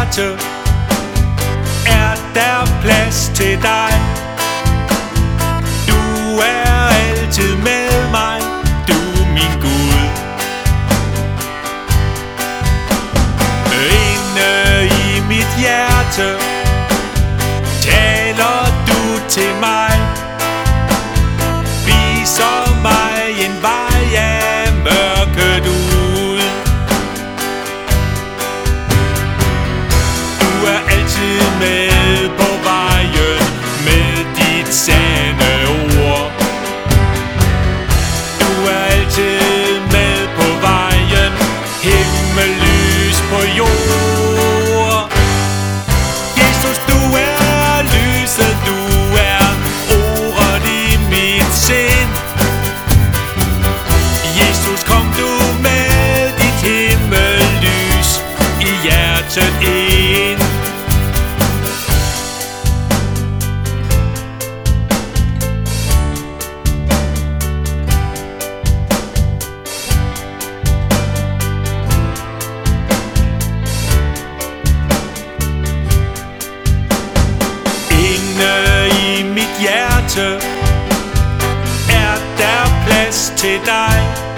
hjerte er der plads til dig. Du er altid med mig, du min Gud. Inde i mit hjerte taler du til mig, viser mig en vej af mørket ud. Du er altid med på vejen med dit sande ord. Du er altid med på vejen, himmellys på jord. Jesus, du er lyset, du er ordet i mit sind. Jesus, kom du med dit himmellys i hjertet ind. Hjerte er der plads til dig.